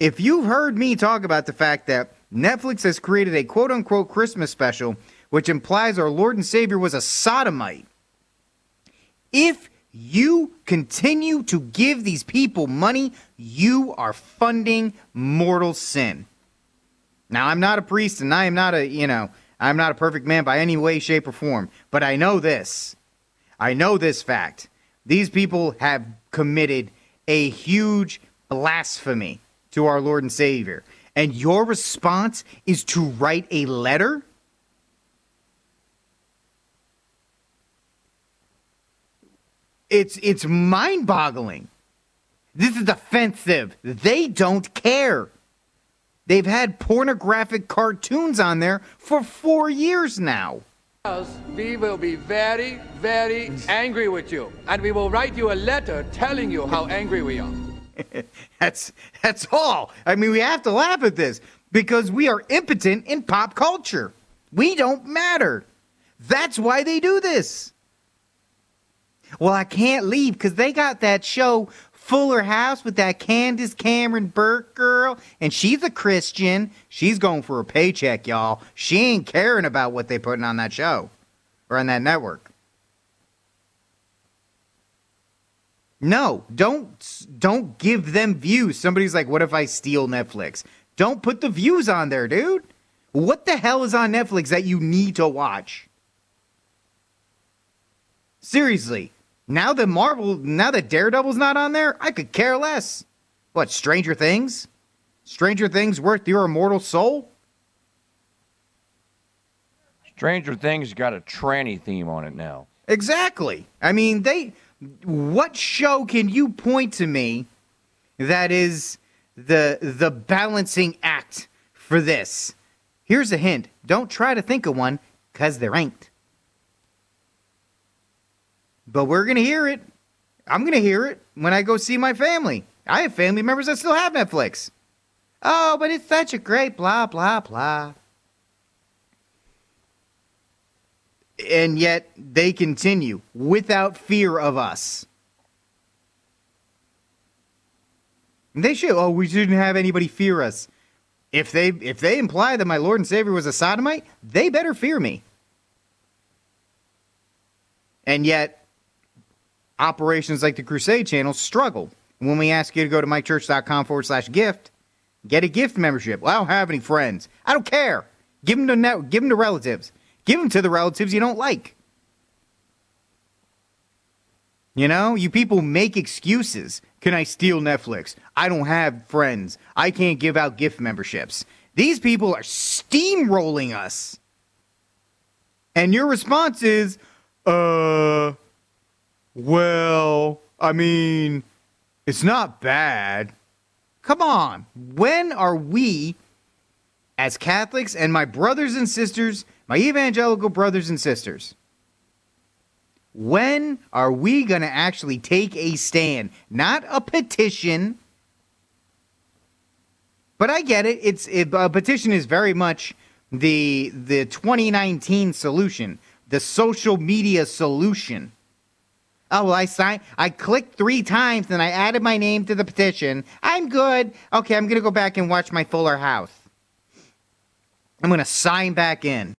If you've heard me talk about the fact that Netflix has created a quote-unquote Christmas special, which implies our Lord and Savior was a sodomite, if you continue to give these people money, you are funding mortal sin. Now, I'm not a priest, and I'm not a perfect man by any way, shape, or form, but I know this. I know this fact. These people have committed a huge blasphemy to our Lord and Savior. And your response is to write a letter? It's mind-boggling. This is offensive. They don't care. They've had pornographic cartoons on there for 4 years now. We will be very, very angry with you. And we will write you a letter telling you how angry we are. That's all. I mean, we have to laugh at this because we are impotent in pop culture. We don't matter. That's why they do this. Well, I can't leave because they got that show Fuller House with that Candace Cameron Bure girl, and she's a Christian. She's going for a paycheck, y'all. She ain't caring about what they putting on that show or on that network. No, don't give them views. Somebody's like, what if I steal Netflix? Don't put the views on there, dude. What the hell is on Netflix that you need to watch? Seriously. Now that Daredevil's not on there, I could care less. What, Stranger Things? Stranger Things worth your immortal soul? Stranger Things got a tranny theme on it now. Exactly. I mean, what show can you point to me that is the balancing act for this? Here's a hint. Don't try to think of one, because there ain't. But we're going to hear it. I'm going to hear it when I go see my family. I have family members that still have Netflix. Oh, but it's such a great blah, blah, blah. And yet they continue without fear of us. And they should. Oh, we shouldn't have anybody fear us. If they imply that my Lord and Savior was a sodomite, they better fear me. And yet operations like the Crusade Channel struggle. When we ask you to go to mikechurch.com/gift, get a gift membership. Well, I don't have any friends. I don't care. Give them to relatives. Give them to the relatives you don't like. You know, you people make excuses. Can I steal Netflix? I don't have friends. I can't give out gift memberships. These people are steamrolling us. And your response is, well, I mean, it's not bad. Come on. When are we, as Catholics and my brothers and sisters, my evangelical brothers and sisters, when are we going to actually take a stand? Not a petition. But I get it. A petition is very much the 2019 solution, the social media solution. Oh, well, I clicked 3 times and I added my name to the petition. I'm good. Okay, I'm going to go back and watch my Fuller House. I'm going to sign back in.